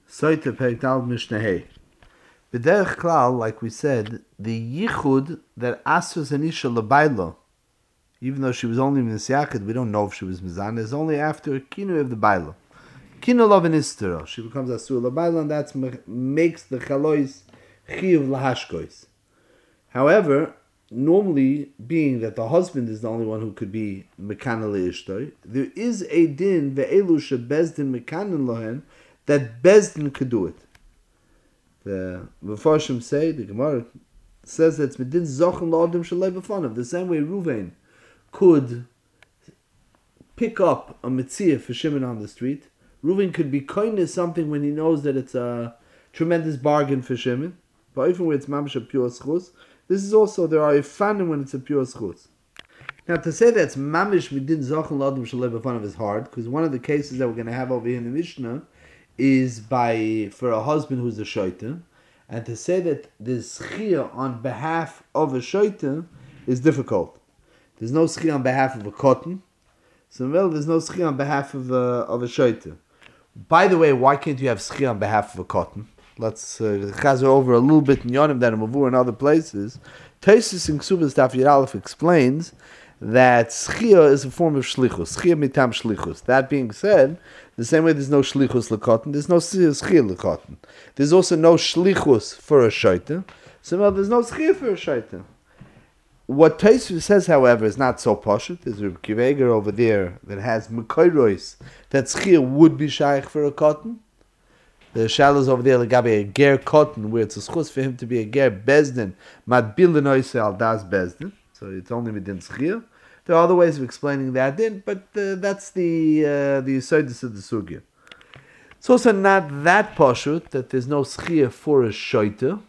Soite Perikdal Mishnah Hey. B'derech klal, like we said, the yichud that asers an isha lebailo, even though she was only misyachid, we don't know if she was mizana, is only after a kinu of the bailo. Kinu lov an istero, she becomes asur lebailo, and that makes the chalois chiyuv lahashkois. However, normally, being that the husband is the only one who could be mekana leishtoi, there is a din ve'elu shebezdin mekanin lohen that bezdin could do it. The Mefarshim say, the Gemara says that it's medin zochen la'adim shalei b'fanav. The same way Ruvain could pick up a mitzvah for Shimon on the street, Ruvain could be kind of something when he knows that it's a tremendous bargain for Shimon, but even when it's mamash a pure schus. This is also, there are ifanim when it's a pure schus. Now to say that it's mamish medin zochen la'adim shalei b'fanav is hard, because one of the cases that we're going to have over here in the Mishnah is for a husband who's a shaitan, and to say that there's schiyah on behalf of a shaitan is difficult. There's no schiyah on behalf of a cotton, so there's no schiyah on behalf of a shaitan. By the way, why can't you have schiyah on behalf of a cotton? Let's chazer over a little bit in Yonim that Mavur and other places. Taisus in Ksubas Daf Yud Aleph explains that schiyah is a form of shlichus, schiyah mitam shlichus. That being said, the same way there's no shlichus lekotten, there's no schiyah lekotten. There's also no shlichus for a shaitan, so there's no schiyah for a shaitan. What Taisus says, however, is not so poshut. There's a kiveger over there that has mekoiros that schiyah would be shaykh for a cotton. The shalos over there legabe a ger cotton, where it's a schus for him to be a ger bezdin madbil lenoise al das bezdin. So it's only midin schiyah. There are other ways of explaining that din, but that's the yesodus of the sugya. It's also not that pashut that there's no schiyah for a shoita.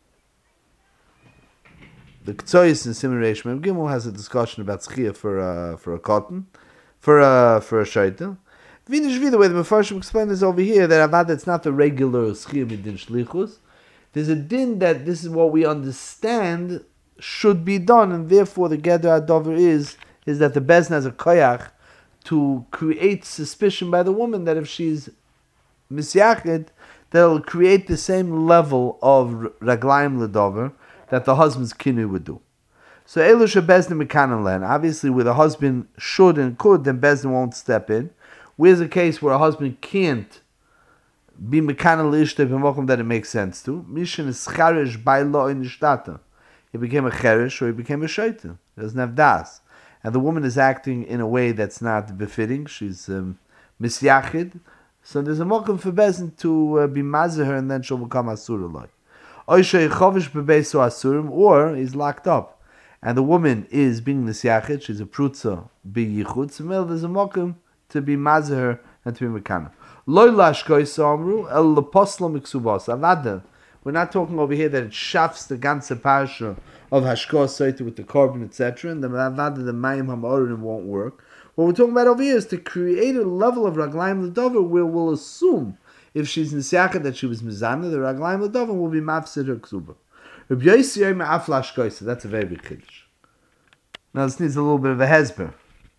The Ktsoyis in Siman Reish Mem Gimel has a discussion about schiyah for a cotton, for a shoita. The way the Mefarshim explain this over here, that avad it's not the regular schiyah midin shlichus. There's a din that this is what we understand should be done, and therefore the Geder Adover is that the Bezin has a koyach to create suspicion by the woman that if she's misyachid, that'll create the same level of raglaim ledover that the husband's kinu would do. So Elusha Bezin mekanan len, obviously where the husband should and could, then Bezin won't step in. Where's a case where a husband can't be mekanan leishte b'mokum that it makes sense to? Mishin is charish by law in ishtata. He became a cherish or he became a shaitan. He doesn't have das. And the woman is acting in a way that's not befitting. She's misyachid. So there's a mokum for Bezin to be mazah her and then she'll become asurulai. Or he's locked up. And the woman is being misyachid. She's a prutza biyichud. So there's a mokum to be mazah her and to be mekana. Loi lashkoi samru el leposla miksubas. Avada. We're not talking over here that it shafts the ganze parsha of Hashkos Soita with the carbon, etc., and the Mayim HaMa'orim won't work. What we're talking about over here is to create a level of Raglaim L'Dover where we'll assume if she's Nisyachah that she was Mizana, the Raglaim L'Dover will be Mafsid her Ksuba. Rabbi Yossi Yoy Me'af Lashkoisa, that's a very big Kiddush. Now this needs a little bit of a hezber.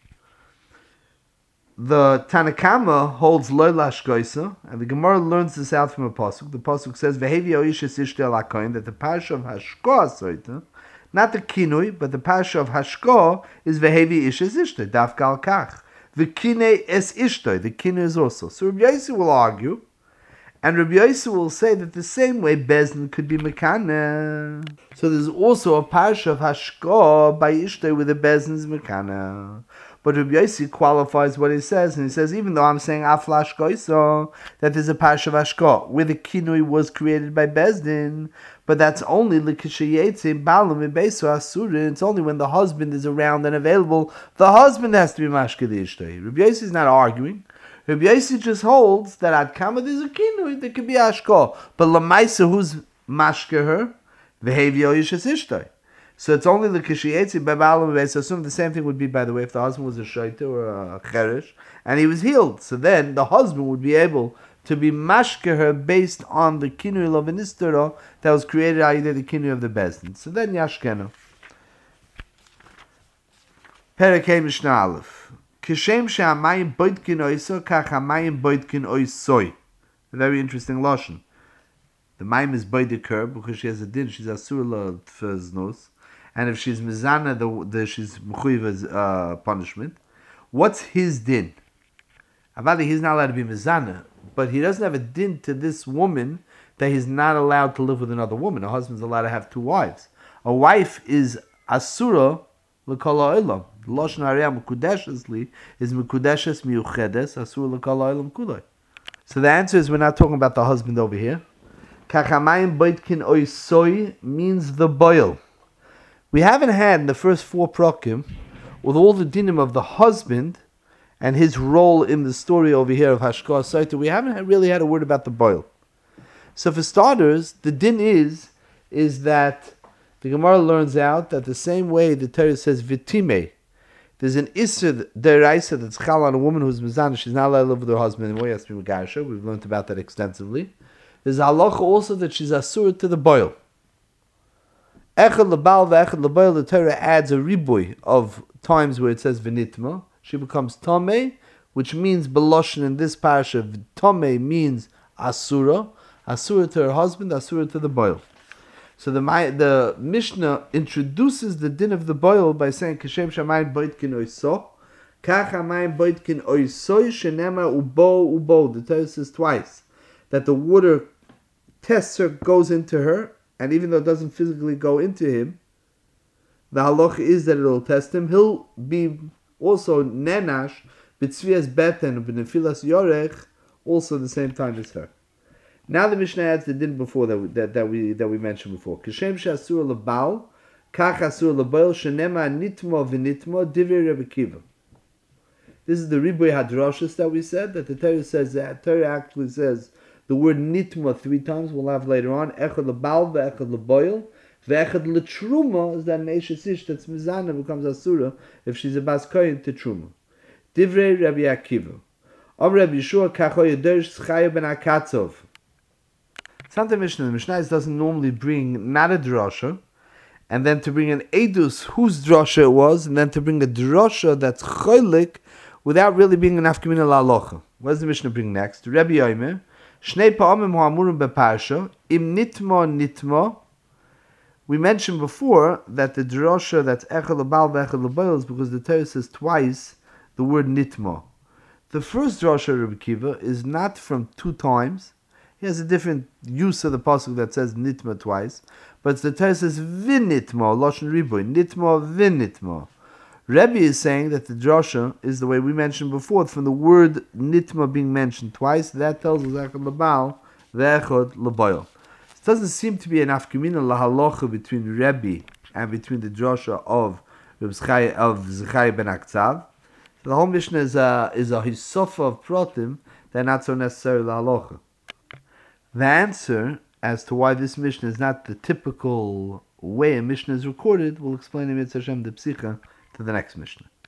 The Tanakama holds loy lashkoisa, and the Gemara learns this out from a pasuk. The pasuk says, "Vehevi oishes ishtel akoin," that the parsha of Hashko asoita, not the kinui, but the parsha of Hashko is Vehevi ishes ishte daf gal kach. The kine es ishte, the kine is also. So Rabbi Yossi will argue, and Rabbi Yossi will say that the same way Bezin could be mekana. So there's also a parsha of Hashko by ishte with the Bezin's mekana. But Rabbi Yossi qualifies what he says, and he says, even though I'm saying Aflash Goiso, that there's a Parsha of Ashko, where the Kinui was created by Bezdin, but that's only L'Kishayetze, Balam, Beso, Asurin, it's only when the husband is around and available, the husband has to be Mashke D'Ishtei. Rabbi Yossi is not arguing. Rabbi Yossi just holds that at Kama there's a Kinui, there could be Ashko, but Lamaisa, who's Mashke her? V'Hevio Yishas Ishtei. So it's only the kishiyetzi by Baalam Beis. So assume the same thing would be, by the way, if the husband was a shaita or a cherish, and he was healed. So then the husband would be able to be mashke her based on the kinui lovinistero that was created out of the kinui of the bezdin. So then yashkenu. Perekei Mishnah Aleph. Kishem she'amayim boitkin oiso kach hamayim boitkin oisoi. A very interesting lashon. The maim is beidik her because she has a din. She's asur l'tfeznos, and if she's mizana, she's mechuyev punishment. What's his din? Avadi, he's not allowed to be mizana, but he doesn't have a din to this woman that he's not allowed to live with another woman. A husband's allowed to have two wives. A wife is asura l'kol ha'olam. The lashon hariyah mekudeshesli is mekudeshes miuchedes asura l'kol ha'olam kulay. So the answer is we're not talking about the husband over here. Kachamayim boitkin oisoi means the boil. We haven't had in the first four prakim, with all the dinim of the husband and his role in the story over here of Hashkar Saita, we haven't really had a word about the boil. So for starters, the din is that the Gemara learns out that the same way the Torah says vitime, there's an Isser deraisa that's chal on a woman who's mizana, she's not allowed to live with her husband anymore, has to be megarsha. We've learned about that extensively. There's a halacha also that she's asur to the boil. Echad lebal ve'echad leboil, the Torah adds a riboy of times where it says v'nitma. She becomes tameh, which means beloshin in this parasha. Tameh means asura. Asura to her husband, asura to the boil. So the Mishnah introduces the din of the boil by saying Kashem Shamayim Boitkin Oiso, Kach Hamayim Boitkin Oiso, Shenema Ubo. The Torah says twice that the water tests her, goes into her, and even though it doesn't physically go into him, the halacha is that it will test him. He'll be also nenash b'tzvias beten b'nefilas yorech, also the same time as her. Now the Mishnah adds the din before that we mentioned before. Kishem she'asur lebal, kach asur leboil, shenema nitmo v'nitmo divrei Rebbe Kiva. This is the riboy hadrashas that we said, that the Torah says, that Torah actually says the word nitmo 3 times, we'll have later on. Echad lebal ve'echad leboil, ve'echad letruma is that an eshes ish that's mizana becomes asura if she's a bas kohen to truma. Divrei Rebbe Akiva. Om Rebbe Yeshua kachoy yedersh chaya ben akatzov. Sometimes the Mishnah doesn't normally bring not a drasha, and then to bring an edus whose drasha it was, and then to bring a drasha that's cholik without really being an afkamina la'alocha. What does the Mishnah bring next? Rebbe Yomer, Shnei pa'amim ha'amurim beparsha, im nitma. We mentioned before that the drasha that's echel lebal ve'echel leboil is because the Torah says twice the word nitma. The first drasha Rebbe Kiva is not from 2 times. He has a different use of the pasuk that says nitma twice, but the Torah says vinitma, lashon riboy, nitma vinitma. Rebbe is saying that the drasha is the way we mentioned before, from the word nitma being mentioned twice. That tells us echad lebal ve'echad leboil. It doesn't seem to be an afkamina lahalocha between Rebbe and between the drasha of Zechai ben Akzav. So the whole Mishnah is a hisofa of pratim that are not so necessary lahalocha. The answer as to why this Mishnah is not the typical way a Mishnah is recorded, we'll explain in Mitzvah Hashem the Psicha to the next Mishnah.